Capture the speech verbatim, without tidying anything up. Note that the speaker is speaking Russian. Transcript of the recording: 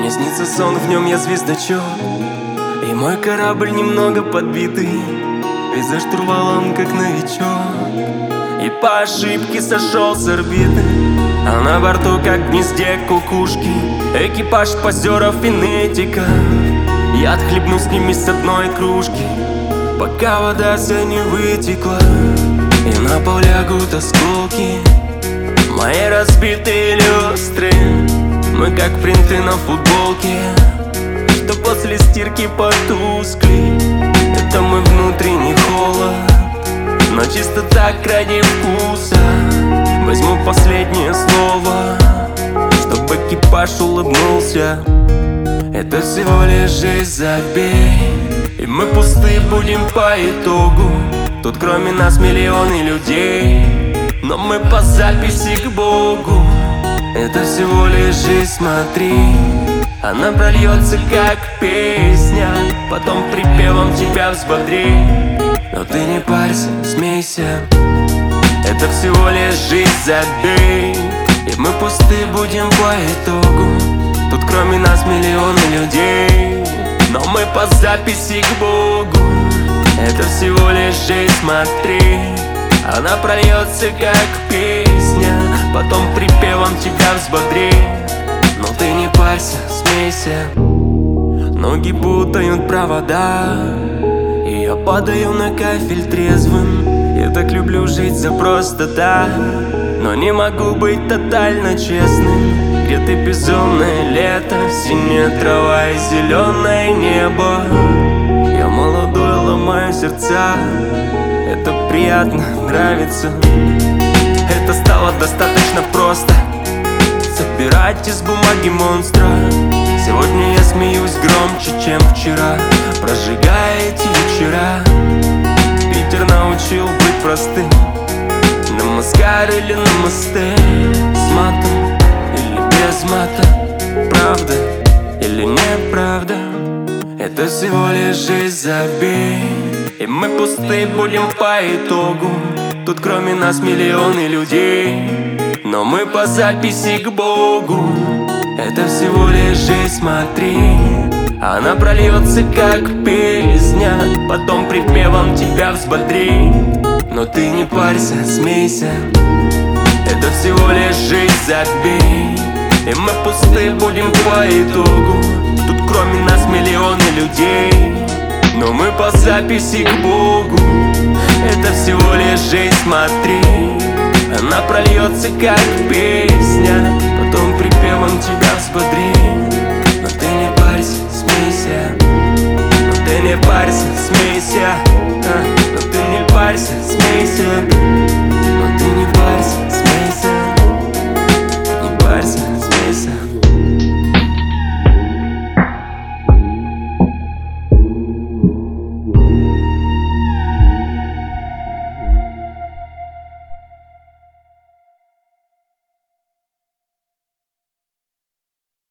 Мне снится сон, в нем я звездочет, и мой корабль немного подбитый, ведь за штурвалом как новичок, и по ошибке сошел с орбиты. А на борту как в гнезде кукушки экипаж позеров фенетика. Я отхлебну с ними с одной кружки, пока вода вся не вытекла, и на пол лягут осколки мои разбитые люстры. Мы как принты на футболке, что после стирки потускли. Это мой внутренний холод, но чисто так ради вкуса. Возьму последнее слово, чтобы экипаж улыбнулся. Это всего лишь жизнь, забей, и мы пусты будем по итогу. Тут кроме нас миллионы людей, но мы по записи к Богу. Это всего лишь жизнь, смотри, она прольется как песня, потом припевом тебя взбодрит. Но ты не парься, смейся, это всего лишь жизнь, забей, и мы пусты будем по итогу. Тут кроме нас миллионы людей, но мы по записи к Богу. Это всего лишь жизнь, смотри, она прольется как песня, потом припевом тебя взбодрит. Но ты не парься, смейся. Ноги путают провода, и я падаю на кафель трезвым. Я так люблю жить за просто так, но не могу быть тотально честным. Где-то безумное лето, синяя трава и зеленое небо. Я молодой, ломаю сердца, это приятно, нравится. Это стало достаточно просто собирать из бумаги монстра. Сегодня я смеюсь громче, чем вчера, прожигая эти вечера. Питер научил быть простым, на маскар или на мосты, с матом или без мата, правда или неправда. Это всего лишь жизнь, забей, и мы пусты будем по итогу. Тут кроме нас миллионы людей, но мы по записи к Богу. Это всего лишь жизнь, смотри, она прольется как песня, потом припевом тебя взбодрит. Но ты не парься, смейся, это всего лишь жизнь, забей, и мы пусты будем по итогу. Тут кроме нас миллионы людей, но мы по записи к Богу. Это всего лишь жизнь, смотри, она прольется как песня,